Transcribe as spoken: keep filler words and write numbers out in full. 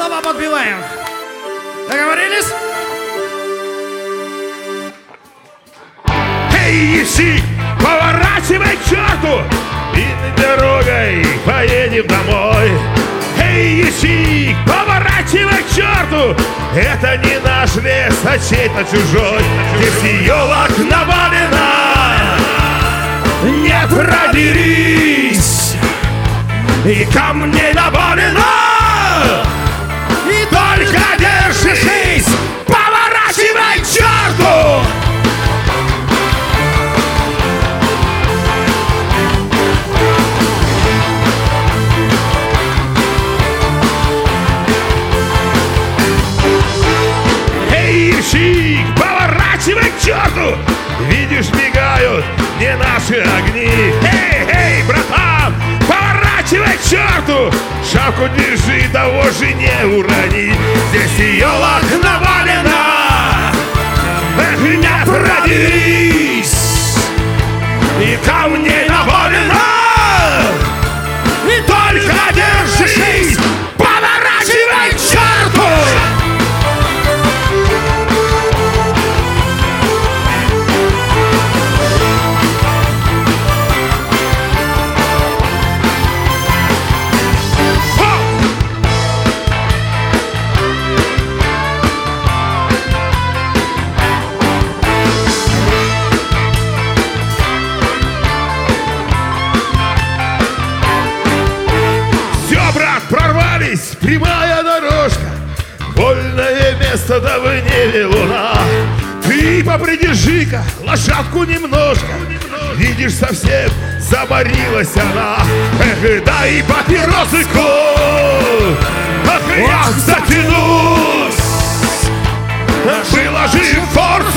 слова подбиваем. Договорились? Эй, ищи, поворачивай к черту, и дорогой поедем домой. Эй, ищи, поворачивай к черту, это не наш лес, а чей-то чужой. Здесь елок навалено, не проберись, и камней навалено, и только держись, поворачивай к черту. Поворачивай к черту! Видишь, мигают не наши огни. Эй, эй, братан, поворачивай к черту! Шапку держи, того же не урони. Здесь елок навалено, не продерись, и камней навалено, и только держись, поворачивай к черту! Прямая дорожка, вольное место, да в небе луна. Ты попридержи-ка лошадку немножко, видишь, совсем заморилась она. Эх, да и папиросыку, ах, я затянусь, выложи форс.